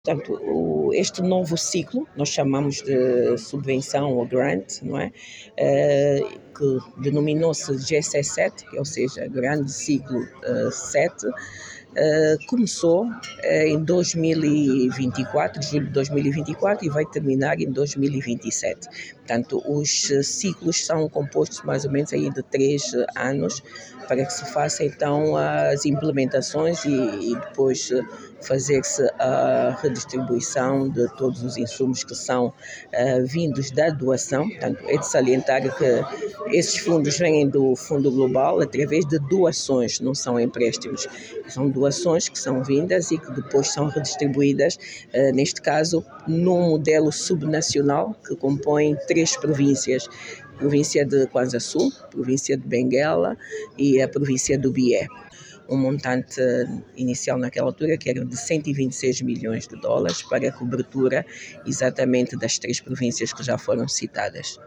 Portanto, este novo ciclo, nós chamamos de subvenção ou grant, não é? Que denominou-se GC7, ou seja, Grande Ciclo 7, começou em 2024, julho de 2024, e vai terminar em 2027. Portanto, os ciclos são compostos mais ou menos aí de 3 anos, para que se faça então as implementações e depois fazer-se a redistribuição de todos os insumos que são vindos da doação. Portanto, é de salientar que esses fundos vêm do Fundo Global através de doações, não são empréstimos. São doações que são vindas e que depois são redistribuídas, neste caso, num modelo subnacional que compõe 3 províncias. Província de Kwanza Sul, província de Benguela e a província do Bié. Um montante inicial naquela altura que era de 126 milhões de dólares para a cobertura exatamente das 3 províncias que já foram citadas.